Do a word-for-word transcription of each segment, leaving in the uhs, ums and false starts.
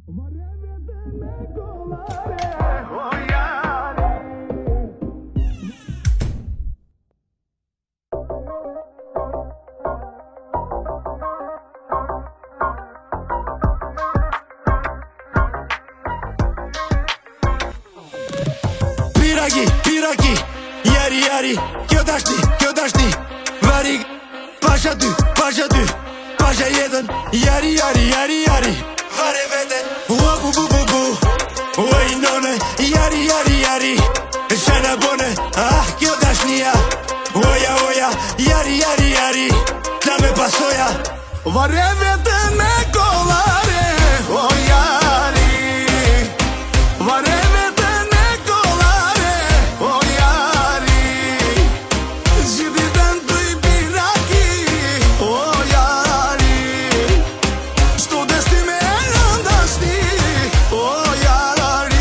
Piragi, piragi, jari, jari, kjo dashni, kjo dashni. Varig, pasha dy, pasha dy, pasha jetën. Jari, jari, jari, jari, vare vete. Ua bu bu bu bu, ua i none. Jari, jari, jari, shana bone. Ah, kjo dashnia, oja, oja. Jari, jari, jari, ta me pasoja. Vare vete me kolare, o jari. Vare vete me kolare, o jari. Zhidi dentro i piraki, o jari. Sto desti me andasti, o jari.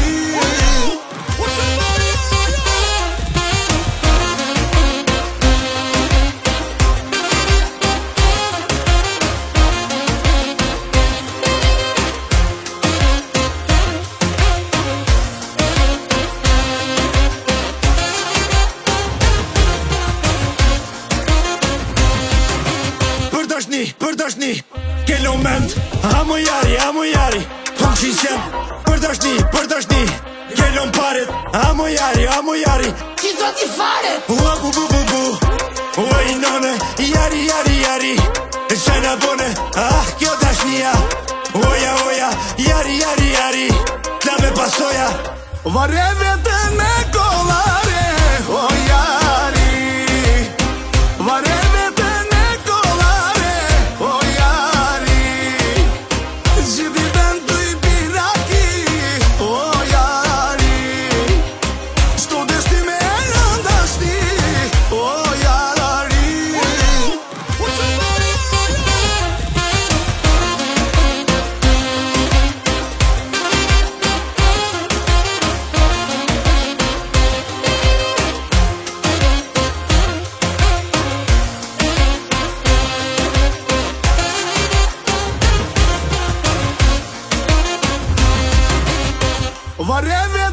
Për dashni, për dashni, ke moment. Amo jari, amo jari, kom qishem. Për dashni, për dashni, ke lom paret. Amo jari, amo jari, Ti do t'i faret. ua bu bu bu bu, ua i none. Jari, jari, jari, shana bone. Ah, kjo dashnia, oja, oja. Jari, jari, jari, ta me pasoja. Vare vete me kolare, o jari. Vare vete me kolare, o jari. Zhidi dentro i piraki, o jari. Sto desti me andasti, o jari. Vare